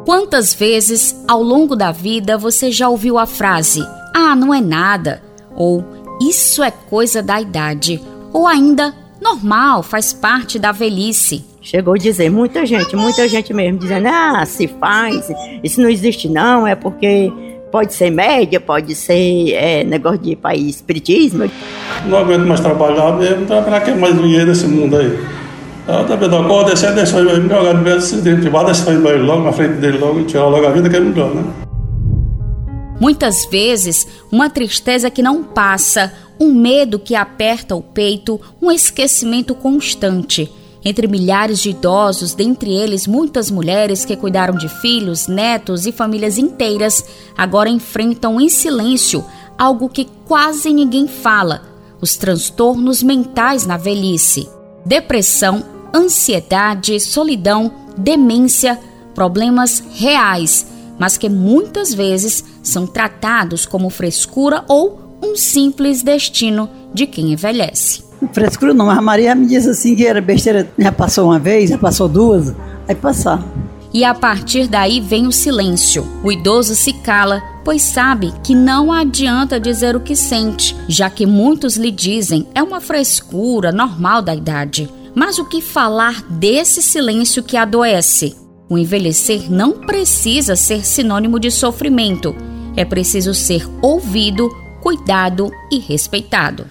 Quantas vezes ao longo da vida você já ouviu a frase "Ah, não é nada", ou "Isso é coisa da idade", ou ainda "Normal, faz parte da velhice"? Chegou a dizer muita gente mesmo, dizendo: se faz, isso não existe não, é porque pode ser média, pode ser negócio de país, espiritismo. Não aguento mais trabalhar mesmo, para que mais dinheiro nesse mundo aí? Eu também não acordo, deixa eu me jogar no meio desse dentro de baixo, deixa eu ir logo na frente dele logo e tirar logo a vida, que é melhor, né? Muitas vezes, uma tristeza que não passa, um medo que aperta o peito, um esquecimento constante. Entre milhares de idosos, dentre eles muitas mulheres que cuidaram de filhos, netos e famílias inteiras, agora enfrentam em silêncio algo que quase ninguém fala: os transtornos mentais na velhice. Depressão, ansiedade, solidão, demência, problemas reais, mas que muitas vezes são tratados como frescura ou um simples destino de quem envelhece. Frescura não, mas a Maria me disse assim que era besteira, já passou uma vez, já passou duas, aí passar. E a partir daí vem o silêncio. O idoso se cala, pois sabe que não adianta dizer o que sente, já que muitos lhe dizem é uma frescura normal da idade. Mas o que falar desse silêncio que adoece? O envelhecer não precisa ser sinônimo de sofrimento. É preciso ser ouvido, cuidado e respeitado.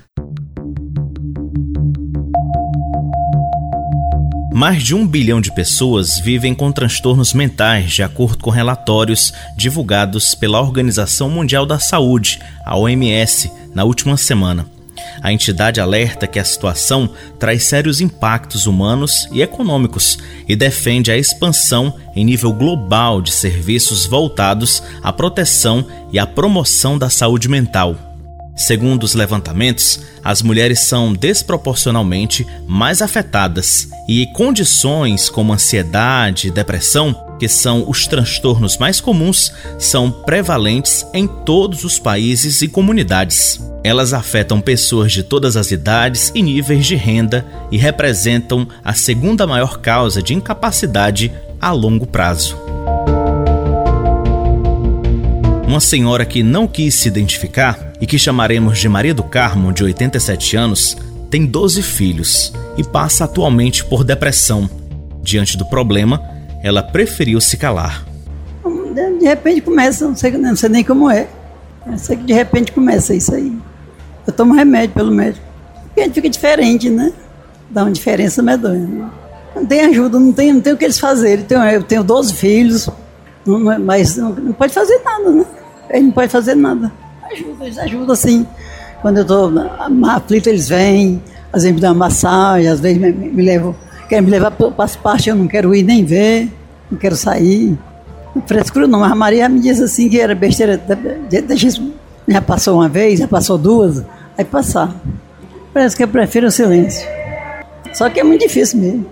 Mais de 1 bilhão de pessoas vivem com transtornos mentais, de acordo com relatórios divulgados pela Organização Mundial da Saúde, a OMS, na última semana. A entidade alerta que a situação traz sérios impactos humanos e econômicos e defende a expansão em nível global de serviços voltados à proteção e à promoção da saúde mental. Segundo os levantamentos, as mulheres são desproporcionalmente mais afetadas e condições como ansiedade e depressão, que são os transtornos mais comuns, são prevalentes em todos os países e comunidades. Elas afetam pessoas de todas as idades e níveis de renda e representam a segunda maior causa de incapacidade a longo prazo. Uma senhora que não quis se identificar e que chamaremos de Maria do Carmo, de 87 anos, tem 12 filhos e passa atualmente por depressão. Diante do problema, ela preferiu se calar. De repente começa, não sei nem como é. Eu sei que de repente começa isso aí. Eu tomo remédio pelo médico. Porque a gente fica diferente, né? Dá uma diferença medonha. Não tem ajuda, não tem o que eles fazerem. Eu tenho 12 filhos, mas não pode fazer nada, né? Eles não podem fazer nada. Eles ajudam assim. Quando eu estou aflito, eles vêm, às vezes me dão uma massagem, às vezes querem me levar para as partes, eu não quero ir nem ver, não quero sair. Não frescura não, mas a Maria me disse assim que era besteira, deixa isso, já passou uma vez, já passou duas, aí passar. Parece que eu prefiro o silêncio. Só que é muito difícil mesmo.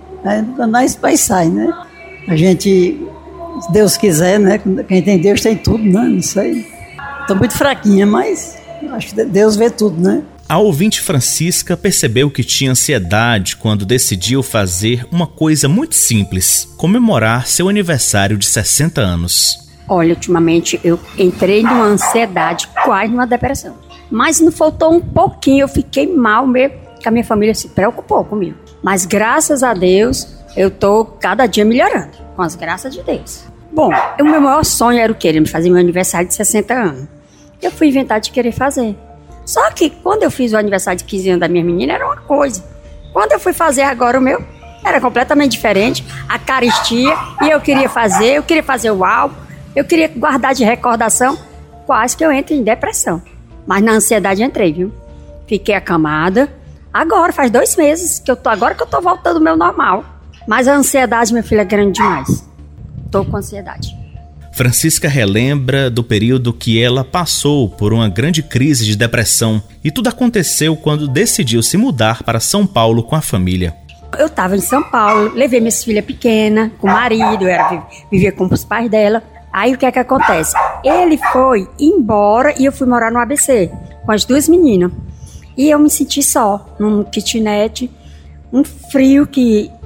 Aí sai, né? A gente, se Deus quiser, né? Quem tem Deus tem tudo, né? Não sei. Estou muito fraquinha, mas acho que Deus vê tudo, né? A ouvinte Francisca percebeu que tinha ansiedade quando decidiu fazer uma coisa muito simples: comemorar seu aniversário de 60 anos. Olha, ultimamente eu entrei numa ansiedade, quase numa depressão. Mas não faltou um pouquinho, eu fiquei mal mesmo, que a minha família se preocupou comigo. Mas graças a Deus, eu tô cada dia melhorando, com as graças de Deus. Bom, o meu maior sonho era o quê? Era fazer meu aniversário de 60 anos. Eu fui inventar de querer fazer. Só que quando eu fiz o aniversário de 15 anos da minha menina, era uma coisa. Quando eu fui fazer agora o meu, era completamente diferente. A caristia, e eu queria fazer o álbum, eu queria guardar de recordação. Quase que eu entro em depressão. Mas na ansiedade entrei, viu? Fiquei acamada. Agora, faz 2 meses que eu tô voltando ao meu normal. Mas a ansiedade, minha filha, é grande demais. Tô com ansiedade. Francisca relembra do período que ela passou por uma grande crise de depressão, e tudo aconteceu quando decidiu se mudar para São Paulo com a família. Eu estava em São Paulo, levei minha filha pequena, com o marido, vivia com os pais dela. Aí o que é que acontece? Ele foi embora e eu fui morar no ABC, com as 2 meninas. E eu me senti só, num kitnet, um frio que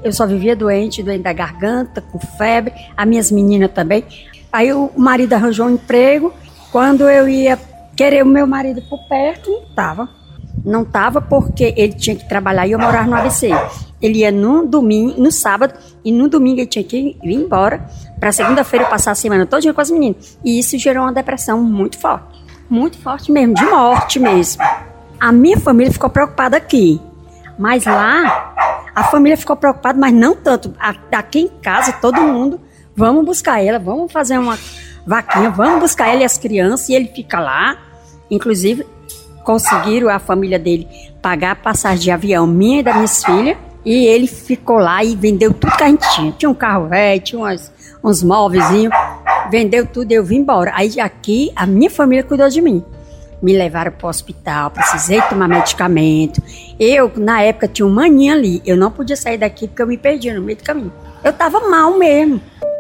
Eu só vivia doente da garganta, com febre, as minhas meninas também. Aí o marido arranjou um emprego. Quando eu ia querer o meu marido por perto, não estava porque ele tinha que trabalhar e eu morava no ABC. Ele ia no domingo, no sábado, e no domingo ele tinha que ir embora para segunda-feira eu passar a semana toda com as meninas. E isso gerou uma depressão muito forte mesmo, de morte mesmo. A minha família ficou preocupada aqui, mas lá a família ficou preocupada, mas não tanto. Aqui em casa todo mundo, vamos buscar ela, vamos fazer uma vaquinha, vamos buscar ela e as crianças, e ele fica lá. Inclusive conseguiram a família dele pagar a passagem de avião minha e das minhas filhas, e ele ficou lá e vendeu tudo que a gente tinha. Tinha um carro velho, tinha uns móvelzinhos, vendeu tudo e eu vim embora. Aí aqui a minha família cuidou de mim. Me levaram para o hospital, precisei tomar medicamento. Eu, na época, tinha um maninho ali. Eu não podia sair daqui porque eu me perdia no meio do caminho. Eu estava mal mesmo.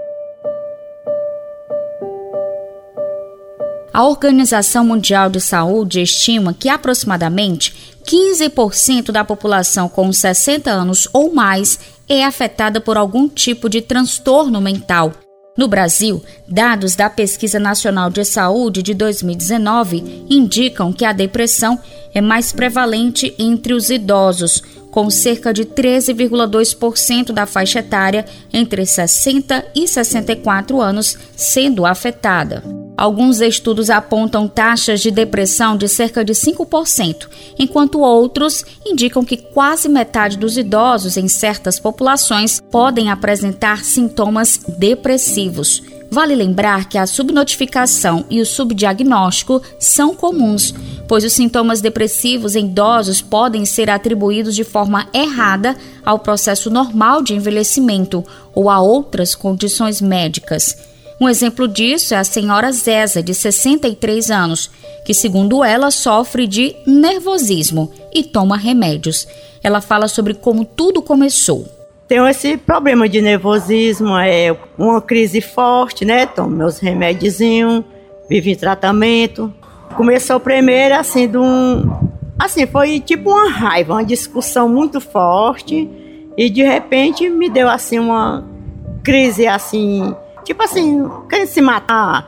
A Organização Mundial de Saúde estima que aproximadamente 15% da população com 60 anos ou mais é afetada por algum tipo de transtorno mental. No Brasil, dados da Pesquisa Nacional de Saúde de 2019 indicam que a depressão é mais prevalente entre os idosos, com cerca de 13,2% da faixa etária entre 60 e 64 anos sendo afetada. Alguns estudos apontam taxas de depressão de cerca de 5%, enquanto outros indicam que quase metade dos idosos em certas populações podem apresentar sintomas depressivos. Vale lembrar que a subnotificação e o subdiagnóstico são comuns, pois os sintomas depressivos em idosos podem ser atribuídos de forma errada ao processo normal de envelhecimento ou a outras condições médicas. Um exemplo disso é a senhora Zéza, de 63 anos, que, segundo ela, sofre de nervosismo e toma remédios. Ela fala sobre como tudo começou. Tenho esse problema de nervosismo, é uma crise forte, né? Tomo meus remédiozinhos, vivo em tratamento. Começou primeiro assim, foi tipo uma raiva, uma discussão muito forte, e de repente me deu assim uma crise assim, tipo assim, querendo se matar,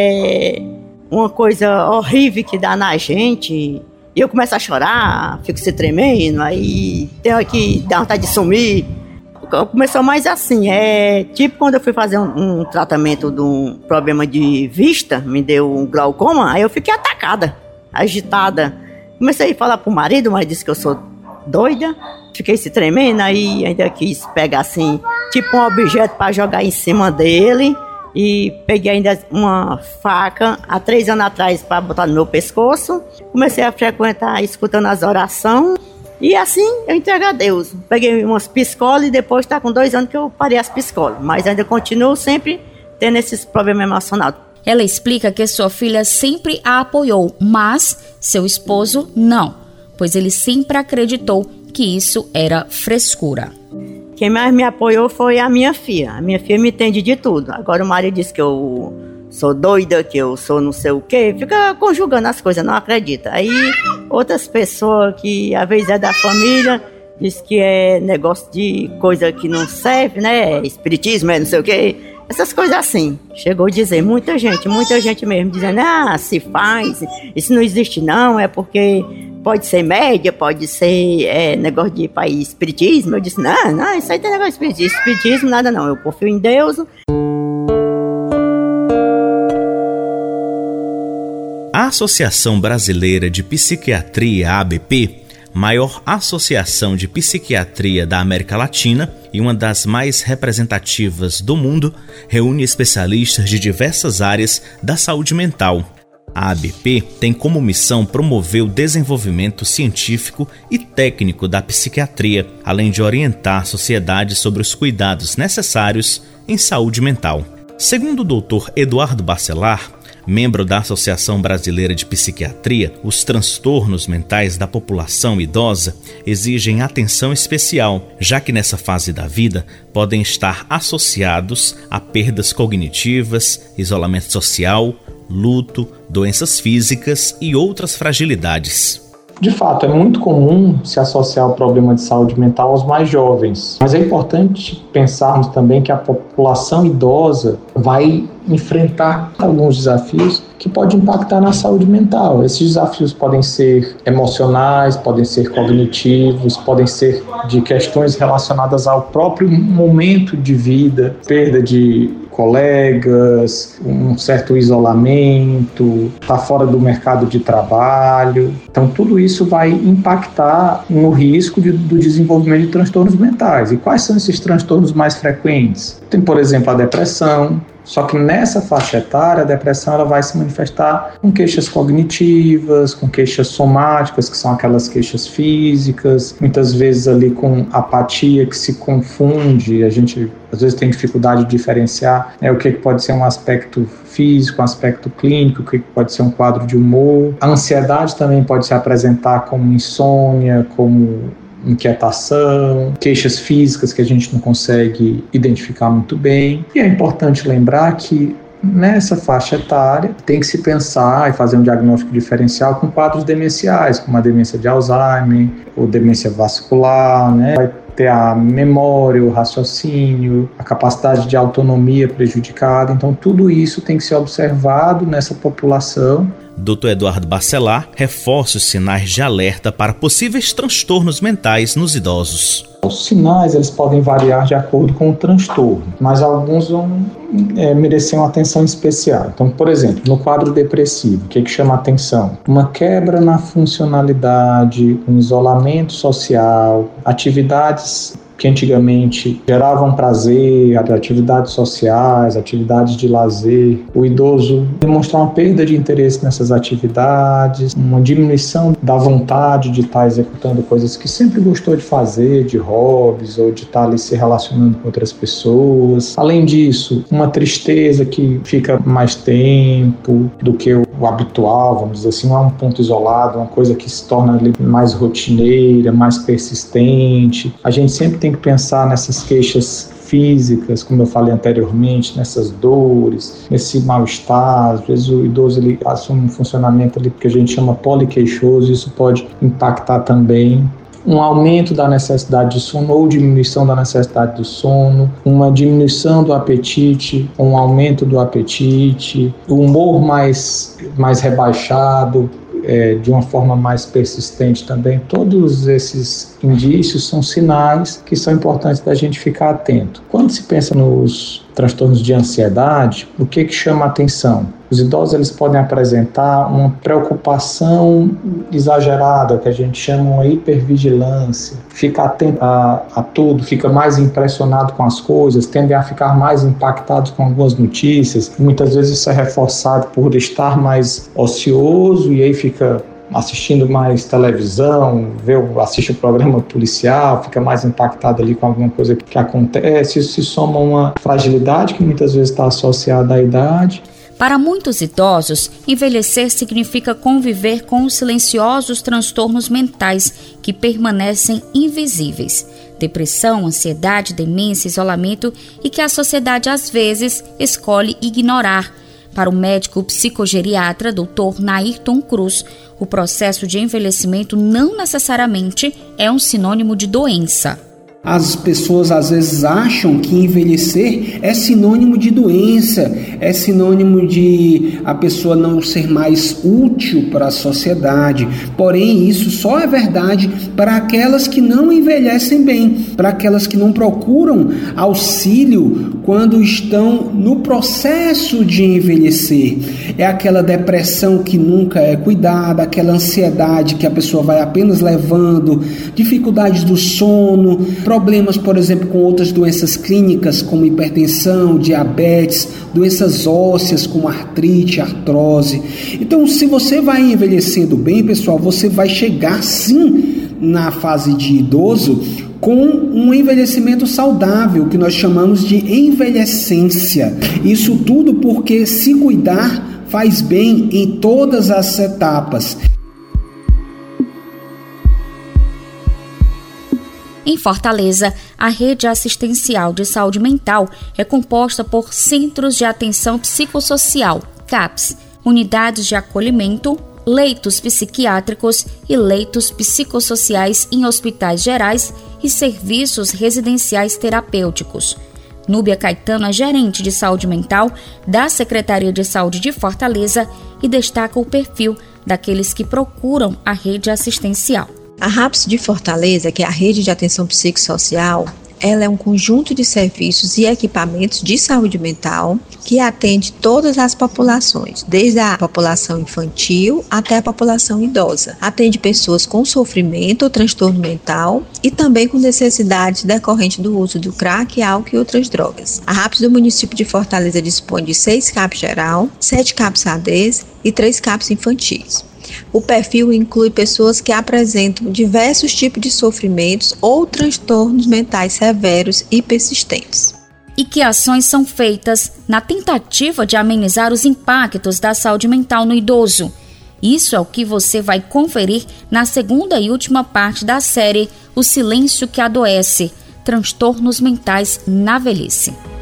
uma coisa horrível que dá na gente, e eu começo a chorar, fico se tremendo, aí tenho que dar vontade de sumir. Começou mais assim, tipo quando eu fui fazer um tratamento de um problema de vista, me deu um glaucoma, aí eu fiquei atacada, agitada. Comecei a falar pro marido, mas disse que eu sou doida, fiquei se tremendo, aí ainda quis pegar assim, tipo um objeto para jogar em cima dele, e peguei ainda uma faca há 3 anos atrás para botar no meu pescoço. Comecei a frequentar, escutando as orações, e assim eu entreguei a Deus. Peguei umas piscolas e depois está com 2 anos que eu parei as piscolas, mas ainda continuo sempre tendo esses problemas emocionais. Ela explica que sua filha sempre a apoiou, mas seu esposo não, pois ele sempre acreditou que isso era frescura. Quem mais me apoiou foi a minha filha. A minha filha me entende de tudo. Agora o marido diz que eu sou doida, que eu sou não sei o quê. Fica conjugando as coisas, não acredita. Aí outras pessoas que às vezes é da família, diz que é negócio de coisa que não serve, né? Espiritismo, não sei o quê. Essas coisas assim. Chegou a dizer, muita gente mesmo, dizendo, se faz, isso não existe não, é porque pode ser média, pode ser negócio de país, espiritismo. Eu disse, não, isso aí tem negócio de espiritismo, nada não, eu confio em Deus. A Associação Brasileira de Psiquiatria, ABP, maior associação de psiquiatria da América Latina e uma das mais representativas do mundo, reúne especialistas de diversas áreas da saúde mental. A ABP tem como missão promover o desenvolvimento científico e técnico da psiquiatria, além de orientar a sociedade sobre os cuidados necessários em saúde mental. Segundo o Dr. Eduardo Bacelar, membro da Associação Brasileira de Psiquiatria, os transtornos mentais da população idosa exigem atenção especial, já que nessa fase da vida podem estar associados a perdas cognitivas, isolamento social, luto, doenças físicas e outras fragilidades. De fato, é muito comum se associar o problema de saúde mental aos mais jovens, mas é importante pensarmos também que a população idosa vai enfrentar alguns desafios que podem impactar na saúde mental. Esses desafios podem ser emocionais, podem ser cognitivos, podem ser de questões relacionadas ao próprio momento de vida, perda de colegas, um certo isolamento, estar fora do mercado de trabalho. Então, tudo isso vai impactar no risco do desenvolvimento de transtornos mentais. E quais são esses transtornos mais frequentes? Tem, por exemplo, a depressão. Só que nessa faixa etária, a depressão ela vai se manifestar com queixas cognitivas, com queixas somáticas, que são aquelas queixas físicas, muitas vezes ali com apatia que se confunde, a gente às vezes tem dificuldade de diferenciar o que pode ser um aspecto físico, um aspecto clínico, o que pode ser um quadro de humor. A ansiedade também pode se apresentar como insônia, como inquietação, queixas físicas que a gente não consegue identificar muito bem. E é importante lembrar que nessa faixa etária tem que se pensar e fazer um diagnóstico diferencial com quadros demenciais, como a demência de Alzheimer ou demência vascular, né? Vai ter a memória, o raciocínio, a capacidade de autonomia prejudicada. Então tudo isso tem que ser observado nessa população. Dr. Eduardo Bacelar reforça os sinais de alerta para possíveis transtornos mentais nos idosos. Os sinais eles podem variar de acordo com o transtorno, mas alguns vão merecer uma atenção especial. Então, por exemplo, no quadro depressivo, o que chama atenção? Uma quebra na funcionalidade, um isolamento social, atividades que antigamente geravam prazer, atividades sociais, atividades de lazer. O idoso demonstrar uma perda de interesse nessas atividades, uma diminuição da vontade de estar executando coisas que sempre gostou de fazer, de hobbies, ou de estar ali se relacionando com outras pessoas. Além disso, uma tristeza que fica mais tempo do que o habitual, vamos dizer assim, não é um ponto isolado, uma coisa que se torna ali mais rotineira, mais persistente. A gente sempre tem que pensar nessas queixas físicas, como eu falei anteriormente, nessas dores, nesse mal-estar. Às vezes o idoso ele assume um funcionamento ali que a gente chama poliqueixoso, isso pode impactar também. Um aumento da necessidade de sono ou diminuição da necessidade do sono, uma diminuição do apetite, um aumento do apetite, o humor mais rebaixado, de uma forma mais persistente também. Todos esses indícios são sinais que são importantes da gente ficar atento. Quando se pensa nos transtornos de ansiedade, o que chama a atenção? Os idosos eles podem apresentar uma preocupação exagerada, que a gente chama uma hipervigilância, fica atento a tudo, fica mais impressionado com as coisas, tendem a ficar mais impactados com algumas notícias. Muitas vezes isso é reforçado por estar mais ocioso e aí fica assistindo mais televisão, assiste o programa policial, fica mais impactado ali com alguma coisa que acontece. Isso se soma a uma fragilidade que muitas vezes está associada à idade. Para muitos idosos, envelhecer significa conviver com os silenciosos transtornos mentais que permanecem invisíveis. Depressão, ansiedade, demência, isolamento e que a sociedade às vezes escolhe ignorar. Para o médico psicogeriatra Dr. Nairton Cruz, o processo de envelhecimento não necessariamente é um sinônimo de doença. As pessoas às vezes acham que envelhecer é sinônimo de doença, é sinônimo de a pessoa não ser mais útil para a sociedade. Porém, isso só é verdade para aquelas que não envelhecem bem, para aquelas que não procuram auxílio quando estão no processo de envelhecer. É aquela depressão que nunca é cuidada, aquela ansiedade que a pessoa vai apenas levando, dificuldades do sono, problemas, por exemplo, com outras doenças clínicas como hipertensão, diabetes, doenças ósseas como artrite, artrose. Então, se você vai envelhecendo bem, pessoal, você vai chegar sim na fase de idoso com um envelhecimento saudável, que nós chamamos de envelhecência. Isso tudo porque se cuidar faz bem em todas as etapas. Em Fortaleza, a Rede Assistencial de Saúde Mental é composta por Centros de Atenção Psicossocial, CAPS, Unidades de Acolhimento, leitos psiquiátricos e leitos psicossociais em hospitais gerais e serviços residenciais terapêuticos. Núbia Caetano é gerente de saúde mental da Secretaria de Saúde de Fortaleza e destaca o perfil daqueles que procuram a rede assistencial. A RAPS de Fortaleza, que é a Rede de Atenção Psicossocial, ela é um conjunto de serviços e equipamentos de saúde mental que atende todas as populações, desde a população infantil até a população idosa. Atende pessoas com sofrimento ou transtorno mental e também com necessidades decorrentes do uso do crack, álcool e outras drogas. A RAPS do município de Fortaleza dispõe de 6 CAPs geral, 7 CAPs ADs e 3 CAPs infantis. O perfil inclui pessoas que apresentam diversos tipos de sofrimentos ou transtornos mentais severos e persistentes. E que ações são feitas na tentativa de amenizar os impactos da saúde mental no idoso? Isso é o que você vai conferir na segunda e última parte da série O Silêncio que Adoece, Transtornos Mentais na Velhice.